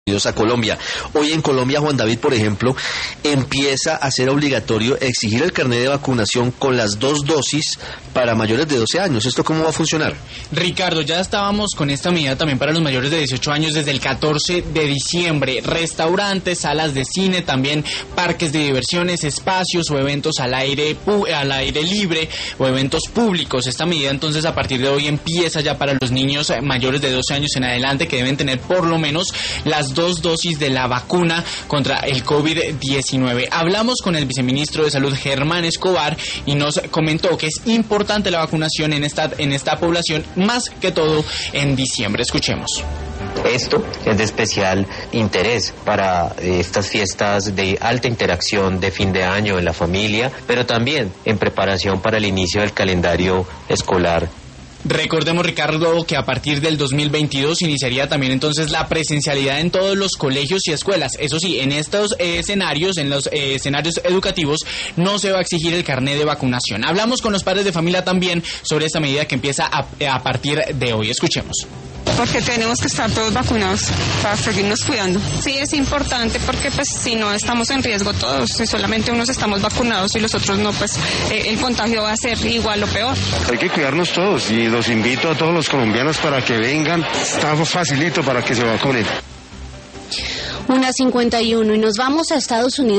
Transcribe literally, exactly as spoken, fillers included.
a Colombia. Hoy en Colombia, Juan David, por ejemplo, empieza a ser obligatorio exigir el carnet de vacunación con las dos dosis para mayores de doce años. ¿Esto cómo va a funcionar? Ricardo, ya estábamos con esta medida también para los mayores de dieciocho años desde el catorce de diciembre. Restaurantes, salas de cine, también parques de diversiones, espacios o eventos al aire, al aire libre o eventos públicos. Esta medida entonces a partir de hoy empieza ya para los niños mayores de doce años en adelante, que deben tener por lo menos las dos dosis de la vacuna contra el COVID diecinueve. Hablamos con el viceministro de Salud, Germán Escobar, y nos comentó que es importante la vacunación en esta, en esta población, más que todo en diciembre. Escuchemos. Esto es de especial interés para estas fiestas de alta interacción de fin de año en la familia, pero también en preparación para el inicio del calendario escolar. Recordemos, Ricardo, que a partir del dos mil veintidós iniciaría también entonces la presencialidad en todos los colegios y escuelas. Eso sí, en estos eh, escenarios, en los eh, escenarios educativos, no se va a exigir el carnet de vacunación. Hablamos con los padres de familia también sobre esta medida que empieza a, a partir de hoy. Escuchemos. Porque tenemos que estar todos vacunados para seguirnos cuidando. Sí, es importante porque pues si no estamos en riesgo todos, si solamente unos estamos vacunados y los otros no, pues eh, el contagio va a ser igual o peor. Hay que cuidarnos todos y los invito a todos los colombianos para que vengan, está facilito para que se vacunen. Una cincuenta y uno y nos vamos a Estados Unidos.